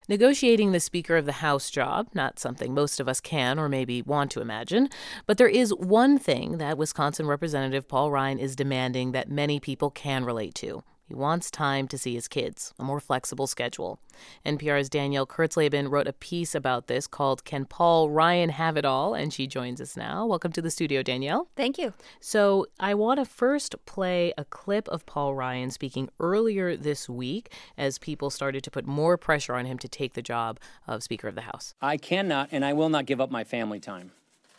Negotiating the Speaker of the House job, not something most of us can or maybe want to imagine. But there is one thing that Wisconsin Representative Paul Ryan is demanding that many people can relate to. He wants time to see his kids, a more flexible schedule. NPR's Danielle Kurtzleben wrote a piece about this called Can Paul Ryan Have It All? And she joins us now. Welcome to the studio, Danielle. Thank you. So I want to first play a clip of Paul Ryan speaking earlier this week as people started to put more pressure on him to take the job of Speaker of the House. I cannot and I will not give up my family time.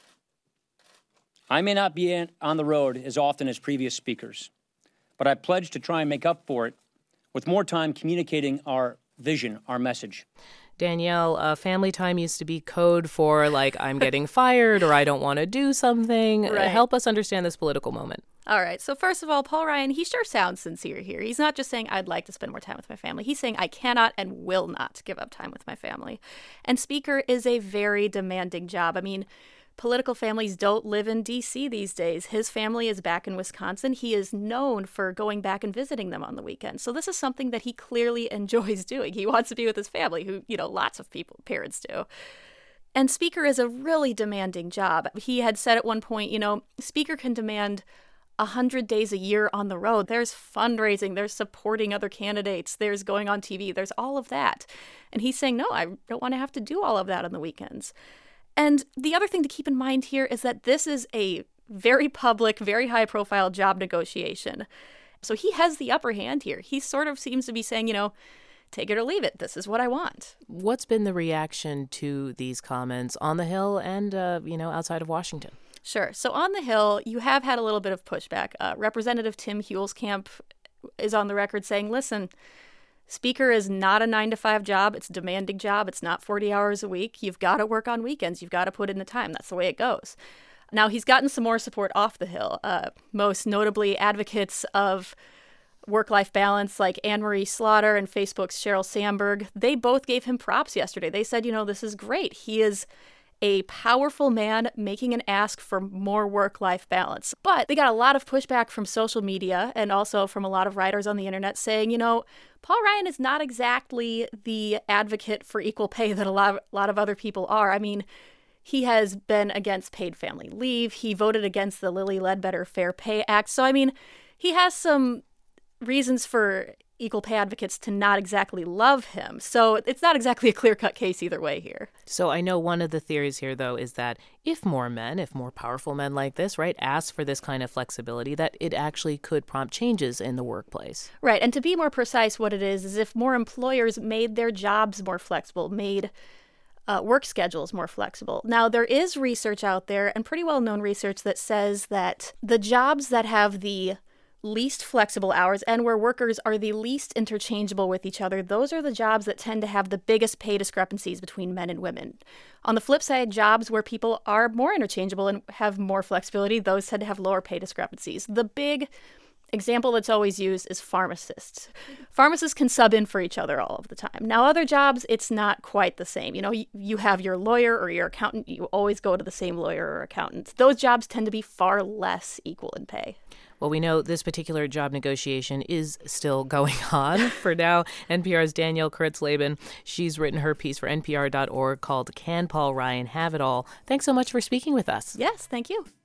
I may not be on the road as often as previous speakers, but I pledge to try and make up for it with more time communicating our vision, our message. Danielle, family time used to be code for, like, I'm getting fired or I don't want to do something. Right. Help us understand this political moment. All right. So first of all, Paul Ryan, he sure sounds sincere here. He's not just saying, I'd like to spend more time with my family. He's saying, I cannot and will not give up time with my family. And Speaker is a very demanding job. I mean, political families don't live in D.C. these days. His family is back in Wisconsin. He is known for going back and visiting them on the weekend. So this is something that he clearly enjoys doing. He wants to be with his family, who, lots of parents do. And Speaker is a really demanding job. He had said at one point, Speaker can demand 100 days a year on the road. There's fundraising, there's supporting other candidates, there's going on TV, there's all of that. And he's saying, no, I don't want to have to do all of that on the weekends. And the other thing to keep in mind here is that this is a very public, very high-profile job negotiation. So he has the upper hand here. He sort of seems to be saying, take it or leave it. This is what I want. What's been the reaction to these comments on the Hill and, outside of Washington? Sure. So on the Hill, you have had a little bit of pushback. Representative Tim Huelskamp is on the record saying, listen, Speaker is not a 9-to-5 job. It's a demanding job. It's not 40 hours a week. You've got to work on weekends. You've got to put in the time. That's the way it goes. Now, he's gotten some more support off the Hill, most notably advocates of work-life balance like Anne-Marie Slaughter and Facebook's Sheryl Sandberg. They both gave him props yesterday. They said, this is great. He is a powerful man making an ask for more work-life balance. But they got a lot of pushback from social media and also from a lot of writers on the internet saying, Paul Ryan is not exactly the advocate for equal pay that a lot of other people are. I mean, he has been against paid family leave. He voted against the Lilly Ledbetter Fair Pay Act. So, I mean, he has some reasons for equal pay advocates to not exactly love him. So it's not exactly a clear-cut case either way here. So I know one of the theories here, though, is that if more powerful men like this, right, ask for this kind of flexibility, that it actually could prompt changes in the workplace. Right. And to be more precise, what it is if more employers made their jobs more flexible, made work schedules more flexible. Now, there is research out there, and pretty well-known research, that says that the jobs that have the least flexible hours and where workers are the least interchangeable with each other, those are the jobs that tend to have the biggest pay discrepancies between men and women. On the flip side, jobs where people are more interchangeable and have more flexibility, those tend to have lower pay discrepancies. The big example that's always used is pharmacists. Pharmacists can sub in for each other all of the time. Now, other jobs, it's not quite the same. You have your lawyer or your accountant, you always go to the same lawyer or accountant. Those jobs tend to be far less equal in pay. Well, we know this particular job negotiation is still going on. For now, NPR's Danielle Kurtzleben, she's written her piece for NPR.org called Can Paul Ryan Have It All? Thanks so much for speaking with us. Yes, thank you.